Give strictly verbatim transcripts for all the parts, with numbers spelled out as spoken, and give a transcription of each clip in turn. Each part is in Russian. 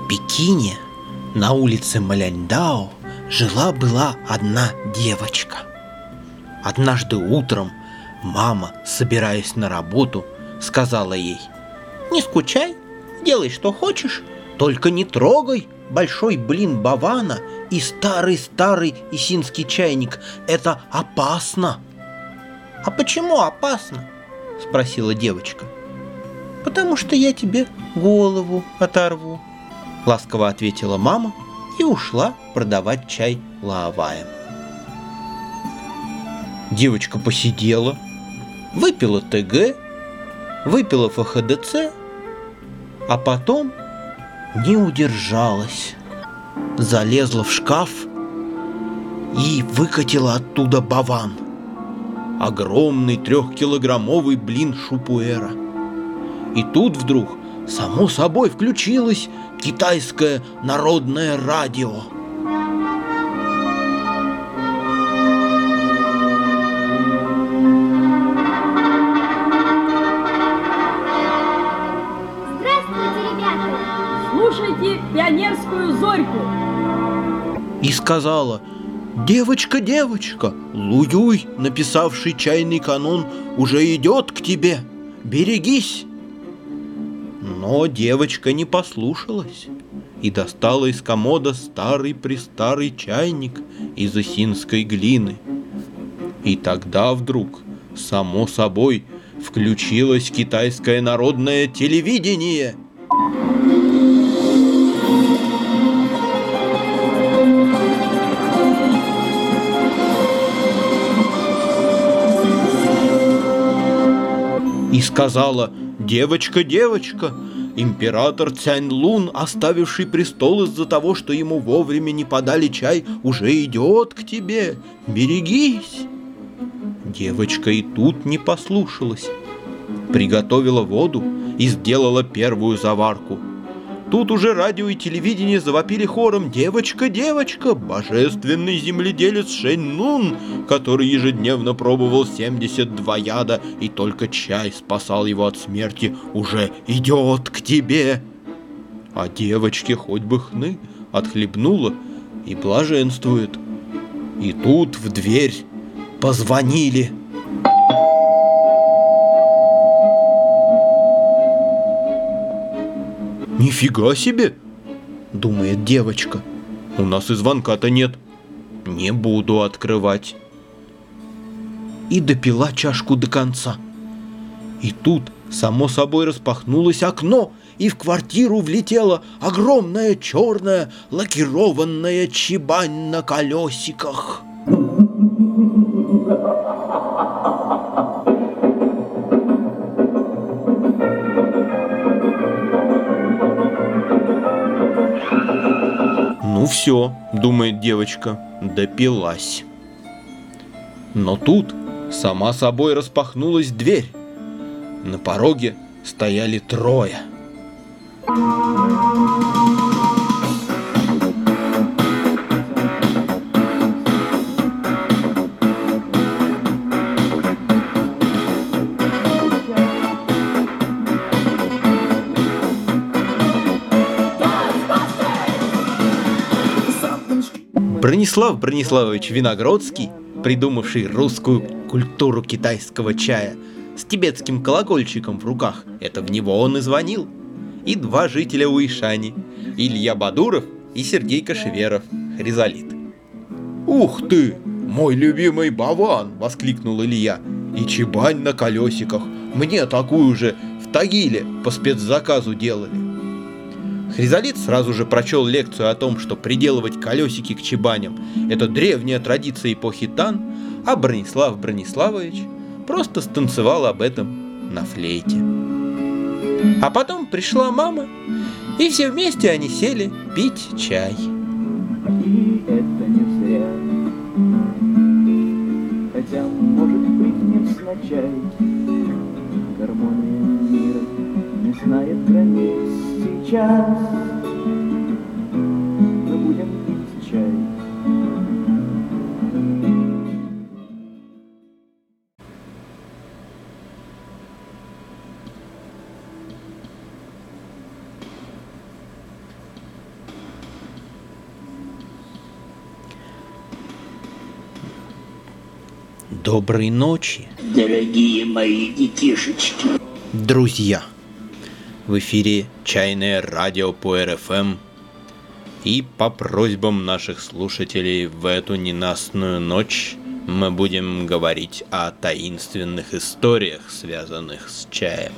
В Пекине на улице Маляньдао жила-была одна девочка. Однажды утром мама, собираясь на работу, сказала ей: «Не скучай, делай что хочешь, только не трогай большой блин Бавана и старый-старый исинский чайник. Это опасно». «А почему опасно?» — спросила девочка. «Потому что я тебе голову оторву», — ласково ответила мама и ушла продавать чай лаоваем. Девочка посидела, выпила ТГ, выпила ФХДЦ, а потом не удержалась, залезла в шкаф и выкатила оттуда Баван. Огромный трехкилограммовый блин шупуэра. И тут вдруг само собой включилось китайское народное радио. Здравствуйте, ребята! Слушайте пионерскую зорьку. И сказала: «Девочка, девочка, Луюй, написавший чайный канон, уже идет к тебе. Берегись!» Но девочка не послушалась и достала из комода старый-престарый чайник из исинской глины. И тогда вдруг, само собой, включилось китайское народное телевидение. И сказала: «Девочка, девочка, император Цянь-Лун, оставивший престол из-за того, что ему вовремя не подали чай, уже идет к тебе. Берегись!» Девочка и тут не послушалась. Приготовила воду и сделала первую заварку. Тут уже радио и телевидение завопили хором: «Девочка, девочка, божественный земледелец Шэнь-Лун, который ежедневно пробовал семьдесят два яда, и только чай спасал его от смерти, уже идет к тебе!» А девочке хоть бы хны, отхлебнула и блаженствует. И тут в дверь позвонили. «Нифига себе!» — думает девочка. «У нас и звонка-то нет. Не буду открывать». И допила чашку до конца. И тут, само собой, распахнулось окно, и в квартиру влетела огромная черная лакированная чибань на колесиках. «Ну все, — думает девочка, — допилась». Но тут сама собой распахнулась дверь. На пороге стояли трое. Бронислав Брониславович Виногродский, придумавший русскую культуру китайского чая, с тибетским колокольчиком в руках, это в него он и звонил. И два жителя Уишани, Илья Бадуров и Сергей Кашеверов, Хризалит. «Ух ты, мой любимый Баван!» — воскликнул Илья. «И чибань на колесиках! Мне такую же в Тагиле по спецзаказу делали». Хризалит сразу же прочел лекцию о том, что приделывать колесики к чибаням – это древняя традиция эпохи Тан, а Бронислав Брониславович просто станцевал об этом на флейте. А потом пришла мама, и все вместе они сели пить чай. И это не зря, хотя, может быть, невзначай, гармония мира не знает границ сейчас. Мы будем пить чай. Доброй ночи, Дорогие мои детишечки. друзья! В эфире Чайное радио по эр эф эм. И по просьбам наших слушателей в эту ненастную ночь мы будем говорить о таинственных историях, связанных с чаем.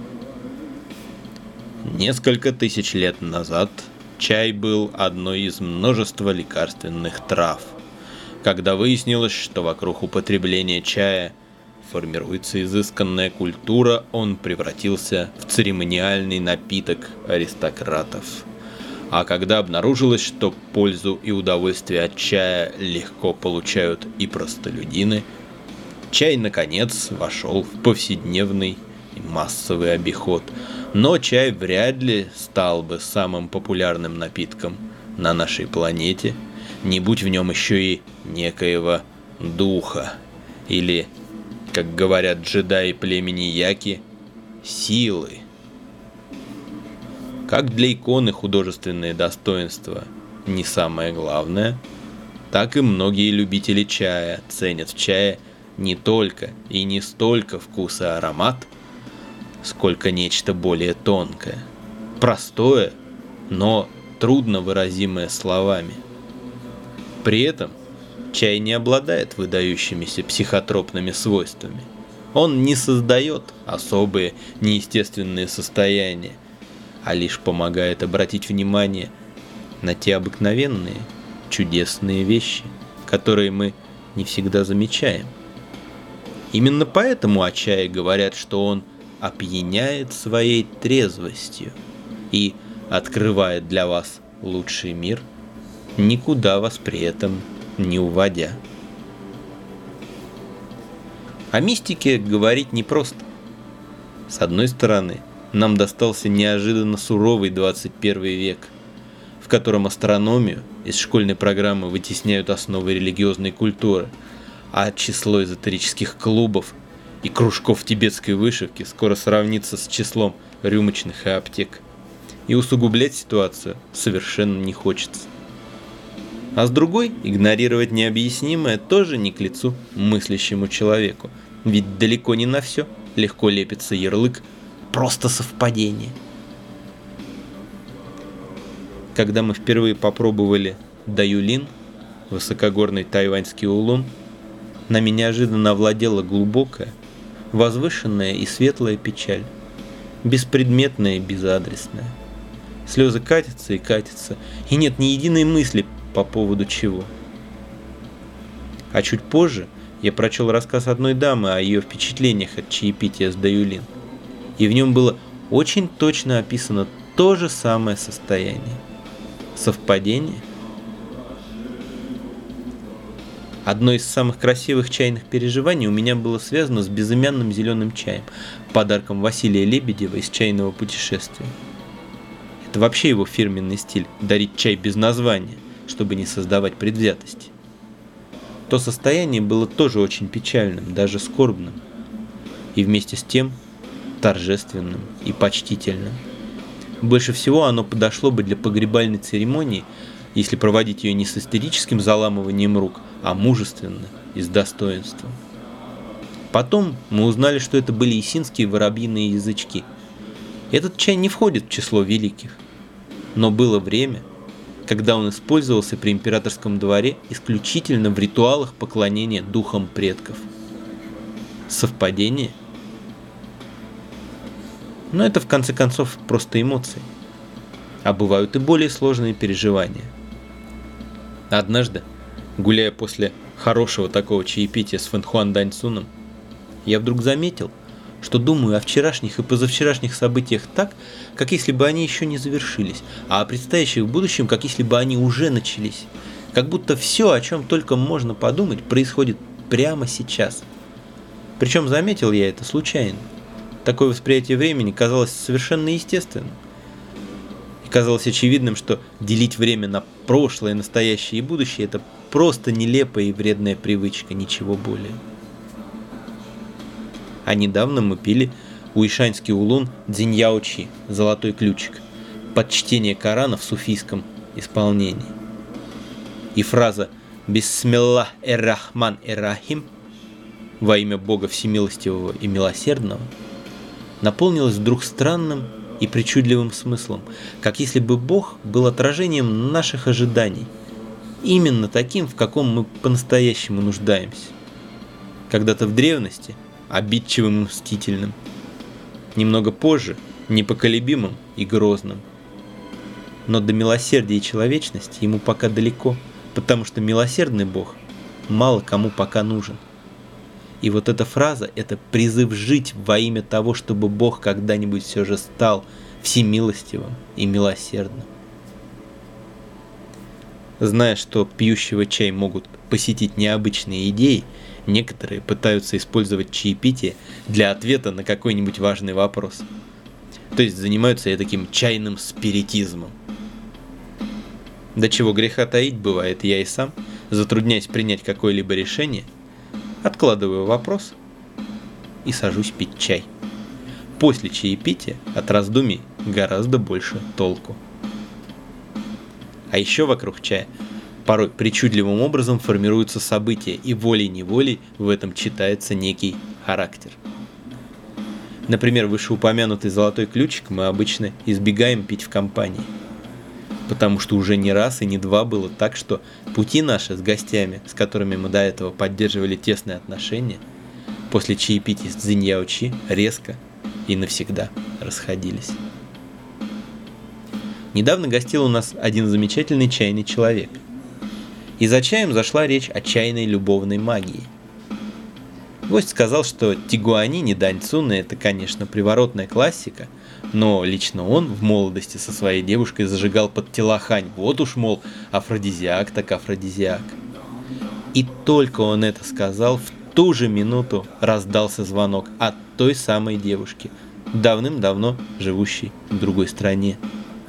Несколько тысяч лет назад чай был одной из множества лекарственных трав. Когда выяснилось, что вокруг употребления чая формируется изысканная культура, он превратился в церемониальный напиток аристократов. А когда обнаружилось, что пользу и удовольствие от чая легко получают и простолюдины, чай, наконец, вошел в повседневный и массовый обиход. Но чай вряд ли стал бы самым популярным напитком на нашей планете, не будь в нем еще и некоего духа, или, как говорят джедаи племени Яки, силы. Как для иконы художественные достоинства не самое главное, так и многие любители чая ценят в чае не только и не столько вкус и аромат, сколько нечто более тонкое, простое, но трудно выразимое словами. При этом чай не обладает выдающимися психотропными свойствами. Он не создает особые неестественные состояния, а лишь помогает обратить внимание на те обыкновенные, чудесные вещи, которые мы не всегда замечаем. Именно поэтому о чае говорят, что он опьяняет своей трезвостью и открывает для вас лучший мир, никуда вас при этом не уводя. О мистике говорить непросто. С одной стороны, нам достался неожиданно суровый двадцать первый век, в котором астрономию из школьной программы вытесняют основы религиозной культуры, а число эзотерических клубов и кружков тибетской вышивки скоро сравнится с числом рюмочных и аптек. И усугублять ситуацию совершенно не хочется. А с другой, игнорировать необъяснимое тоже не к лицу мыслящему человеку, ведь далеко не на все легко лепится ярлык «просто совпадение». Когда мы впервые попробовали даюлин, высокогорный тайваньский улун, нами неожиданно овладела глубокая, возвышенная и светлая печаль, беспредметная и безадресная. Слезы катятся и катятся, и нет ни единой мысли, по поводу чего. А чуть позже я прочел рассказ одной дамы о ее впечатлениях от чаепития с даюлин, и в нем было очень точно описано то же самое состояние. Совпадение? Одно из самых красивых чайных переживаний у меня было связано с безымянным зеленым чаем, подарком Василия Лебедева из «Чайного путешествия». Это вообще его фирменный стиль – дарить чай без названия, чтобы не создавать предвзятости. То состояние было тоже очень печальным, даже скорбным, и вместе с тем торжественным и почтительным. Больше всего оно подошло бы для погребальной церемонии, если проводить ее не с истерическим заламыванием рук, а мужественно и с достоинством. Потом мы узнали, что это были исинские воробьиные язычки. Этот чай не входит в число великих, но было время, когда он использовался при императорском дворе исключительно в ритуалах поклонения духам предков. Совпадение? Но это в конце концов просто эмоции. А бывают и более сложные переживания. Однажды, гуляя после хорошего такого чаепития с Фэнхуан Даньцуном, я вдруг заметил, что думаю о вчерашних и позавчерашних событиях так, как если бы они еще не завершились, а о предстоящих в будущем, как если бы они уже начались. Как будто все, о чем только можно подумать, происходит прямо сейчас. Причем заметил я это случайно. Такое восприятие времени казалось совершенно естественным. И казалось очевидным, что делить время на прошлое, настоящее и будущее – это просто нелепая и вредная привычка, ничего более. А недавно мы пили уишаньский улун Цзиньяочи, золотой ключик, под чтение Корана в суфийском исполнении. И фраза «Бисмиллах эр-Рахман эр-Рахим» во имя Бога Всемилостивого и Милосердного, наполнилось вдруг странным и причудливым смыслом, как если бы Бог был отражением наших ожиданий, именно таким, в каком мы по-настоящему нуждаемся. Когда-то в древности обидчивым и мстительным, немного позже непоколебимым и грозным. Но до милосердия и человечности ему пока далеко, потому что милосердный Бог мало кому пока нужен. И вот эта фраза – это призыв жить во имя того, чтобы Бог когда-нибудь все же стал всемилостивым и милосердным. Зная, что пьющего чай могут посетить необычные идеи, некоторые пытаются использовать чаепитие для ответа на какой-нибудь важный вопрос. То есть занимаются и таким чайным спиритизмом. До чего греха таить, бывает, я и сам, затрудняясь принять какое-либо решение, откладываю вопрос и сажусь пить чай. После чаепития от раздумий гораздо больше толку. А еще вокруг чая порой причудливым образом формируются события, и волей-неволей в этом читается некий характер. Например, вышеупомянутый золотой ключик мы обычно избегаем пить в компании, потому что уже не раз и не два было так, что пути наши с гостями, с которыми мы до этого поддерживали тесные отношения, после чаепития с цзиньяочи резко и навсегда расходились. Недавно гостил у нас один замечательный чайный человек. И за чаем зашла речь о чайной любовной магии. Гость сказал, что Тигуанин и Дань Цуна – это, конечно, приворотная классика, но лично он в молодости со своей девушкой зажигал под телохань. Вот уж, мол, афродизиак так афродизиак. И только он это сказал, в ту же минуту раздался звонок от той самой девушки, давным-давно живущей в другой стране.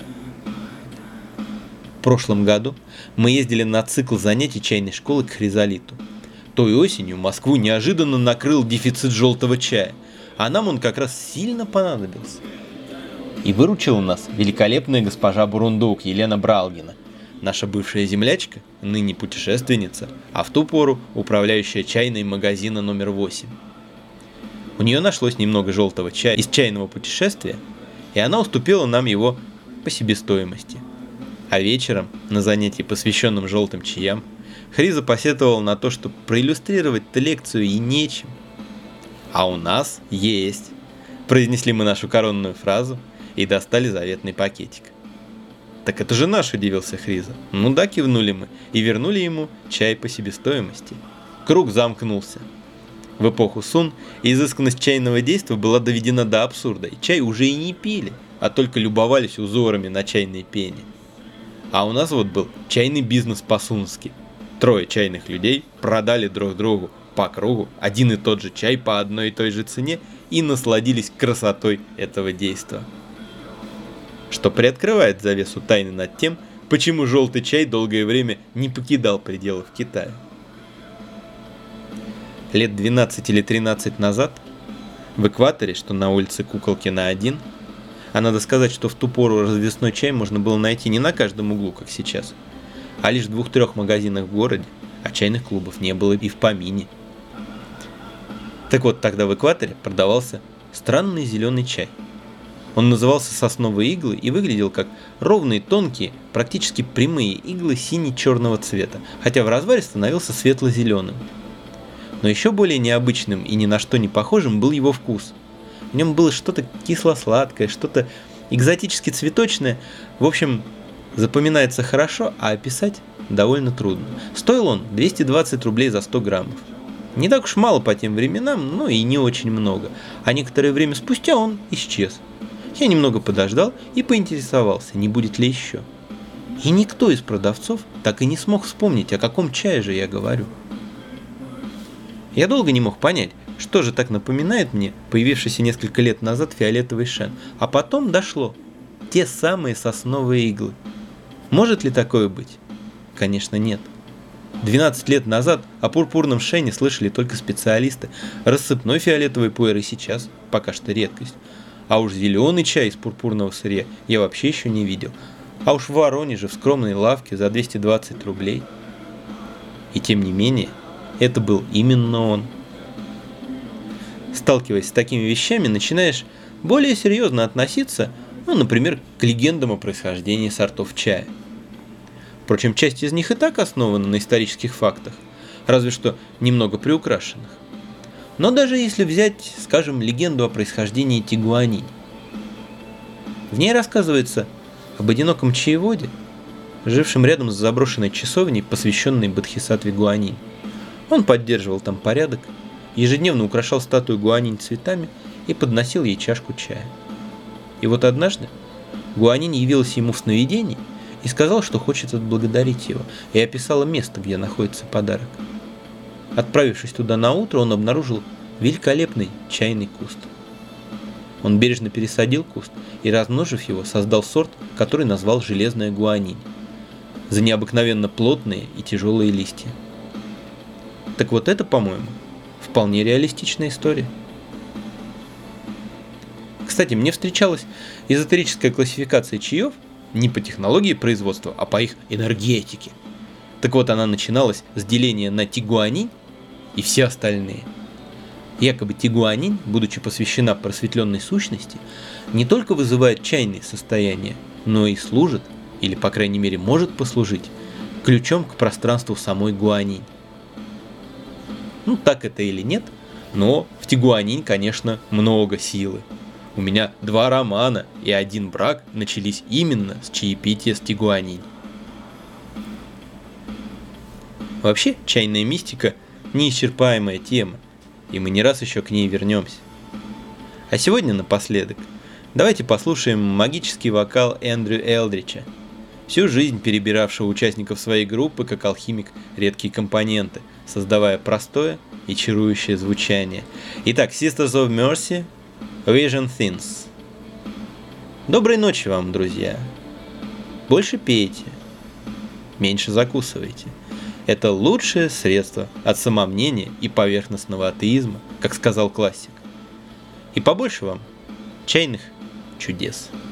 В прошлом году мы ездили на цикл занятий чайной школы к Хризолиту. Той осенью Москву неожиданно накрыл дефицит желтого чая, а нам он как раз сильно понадобился. И выручила нас великолепная госпожа Бурундук Елена Бралгина, наша бывшая землячка, ныне путешественница, а в ту пору управляющая чайной магазина номер восемь. У нее нашлось немного желтого чая из чайного путешествия, и она уступила нам его по себестоимости. А вечером, на занятии, посвященном желтым чаям, Хриза посетовал на то, что проиллюстрировать-то лекцию и нечем. «А у нас есть!» Произнесли мы нашу коронную фразу и достали заветный пакетик. «Так это же наш», — удивился Хриза. «Ну да», — кивнули мы и вернули ему чай по себестоимости. Круг замкнулся. В эпоху Сун изысканность чайного действа была доведена до абсурда, и чай уже и не пили, а только любовались узорами на чайной пене. А у нас вот был чайный бизнес по-сунски. Трое чайных людей продали друг другу по кругу один и тот же чай по одной и той же цене и насладились красотой этого действа. Что приоткрывает завесу тайны над тем, почему желтый чай долгое время не покидал пределов Китая. Лет двенадцать или тринадцать назад в экваторе, что на улице Куколкина один, а надо сказать, что в ту пору развесной чай можно было найти не на каждом углу, как сейчас, а лишь в двух-трех магазинах в городе, а чайных клубов не было и в помине. Так вот, тогда в экваторе продавался странный зеленый чай. Он назывался сосновые иглы и выглядел как ровные, тонкие, практически прямые иглы сине-черного цвета, хотя в разваре становился светло-зеленым. Но еще более необычным и ни на что не похожим был его вкус. В нем было что-то кисло-сладкое, что-то экзотически цветочное. В общем, запоминается хорошо, а описать довольно трудно. Стоил он двести двадцать рублей за сто граммов. Не так уж мало по тем временам, но и не очень много. А некоторое время спустя он исчез. Я немного подождал и поинтересовался, не будет ли еще. И никто из продавцов так и не смог вспомнить, о каком чае же я говорю. Я долго не мог понять, что же так напоминает мне появившийся несколько лет назад фиолетовый шен, а потом дошло. Те самые сосновые иглы. Может ли такое быть? Конечно, нет. двенадцать лет назад о пурпурном шене слышали только специалисты. Рассыпной фиолетовый пуэр и сейчас пока что редкость. А уж зеленый чай из пурпурного сырья я вообще еще не видел. А уж в Воронеже в скромной лавке за двести двадцать рублей. И тем не менее, это был именно он. Сталкиваясь с такими вещами, начинаешь более серьезно относиться, ну, например, к легендам о происхождении сортов чая. Впрочем, часть из них и так основана на исторических фактах, разве что немного приукрашенных. Но даже если взять, скажем, легенду о происхождении тигуанин, в ней рассказывается об одиноком чаеводе, жившем рядом с заброшенной часовней, посвященной Бодхисаттве Гуанинь. Он поддерживал там порядок, ежедневно украшал статую Гуанинь цветами и подносил ей чашку чая. И вот однажды Гуанинь явилась ему в сновидении и сказала, что хочет отблагодарить его, и описала место, где находится подарок. Отправившись туда наутро, он обнаружил великолепный чайный куст. Он бережно пересадил куст и, размножив его, создал сорт, который назвал железная гуанинь, за необыкновенно плотные и тяжелые листья. Так вот это, по-моему, вполне реалистичная история. Кстати, мне встречалась эзотерическая классификация чаев не по технологии производства, а по их энергетике. Так вот, она начиналась с деления на тигуанинь и все остальные. Якобы тигуанинь, будучи посвящена просветленной сущности, не только вызывает чайные состояния, но и служит, или по крайней мере может послужить, ключом к пространству самой гуанинь. Ну так это или нет, но в тигуанинь, конечно, много силы. У меня два романа и один брак начались именно с чаепития с тигуанинь. Вообще, чайная мистика – неисчерпаемая тема, и мы не раз еще к ней вернемся. А сегодня напоследок давайте послушаем магический вокал Эндрю Элдрича, всю жизнь перебиравшего участников своей группы как алхимик редкие компоненты, создавая простое и чарующее звучание. Итак, Sisters of Mercy, Vision Things. Доброй ночи вам, друзья. Больше пейте, меньше закусывайте. Это лучшее средство от самомнения и поверхностного атеизма, как сказал классик. И побольше вам чайных чудес.